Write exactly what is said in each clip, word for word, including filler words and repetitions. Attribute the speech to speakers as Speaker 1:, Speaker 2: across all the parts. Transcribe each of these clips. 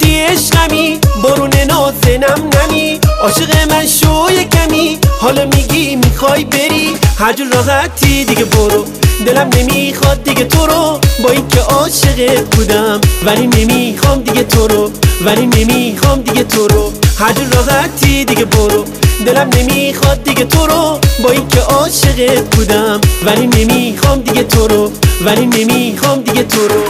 Speaker 1: میگفتی عشقمی بارون نازنم نمی، عاشق من شو یکمی، حالا میگی میخوای بری هر جور راحتی دیگه برو. دلم نمیخواد دیگه تو رو، با اینکه عاشقت بودم ولی نمیخوام دیگه تو رو، ولی نمیخوام دیگه تو رو. هر جور راحتی دیگه برو. دلم نمیخواد دیگه تو رو، با اینکه عاشقت بودم ولی نمیخوام دیگه تو رو، ولی نمیخوام دیگه تو رو.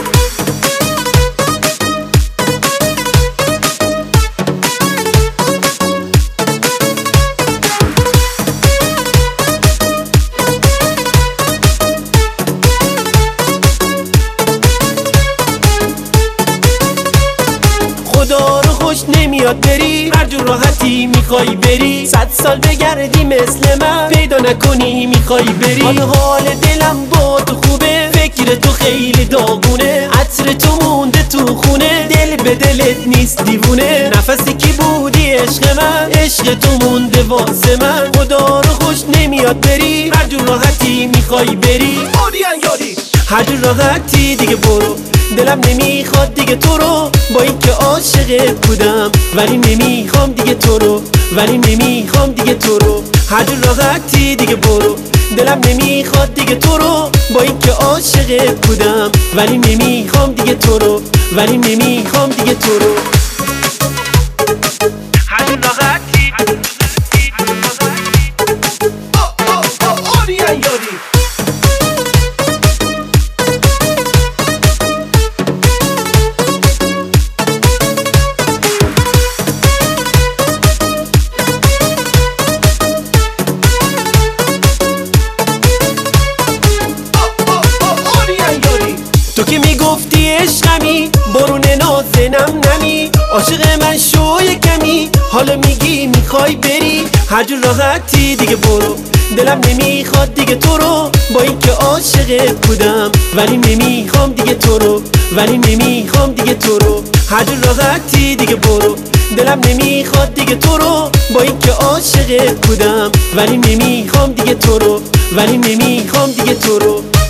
Speaker 1: خدا رو خوش نمیاد بری هر جور راحتی میخوای بری، صد سال بگردی مثل من پیدا نکنی میخوای بری. حالا حال دلم با تو خوبه، فکر تو خیلی داغونه، عطر تو مونده تو خونه، دل به دلت نیست دیوونه. نفسی کی بودی عشق من، عشق تو مونده واسه من. خدا رو خوش نمیاد بری هر جور راحتی میخوای بری، هر جور راحتی دیگه برو. دلم نمیخواد دیگه تو رو، با اینکه عاشقت بودم ولی نمیخوام دیگه تو رو، ولی نمیخوام دیگه تو رو. هر جور راحتی دیگه برو. دلم نمیخواد دیگه تو رو، با اینکه عاشقت بودم ولی نمیخوام دیگه تو رو، ولی نمیخوام دیگه تو رو. هر جور راحتی تو که میگفتی عشقمی بارون نازنم نمی، عاشق من شو یکمی، حالا میگی میخوای بری هر جور راحتی دیگه برو. دلم نمیخواد دیگه تو رو، با اینکه عاشقت بودم ولی نمیخوام دیگه تو رو، ولی نمیخوام دیگه تو رو. هر جور راحتی دیگه برو. دلم نمیخواد دیگه تو رو، با اینکه عاشقت بودم ولی نمیخوام دیگه تو رو، ولی نمیخوام دیگه تو رو.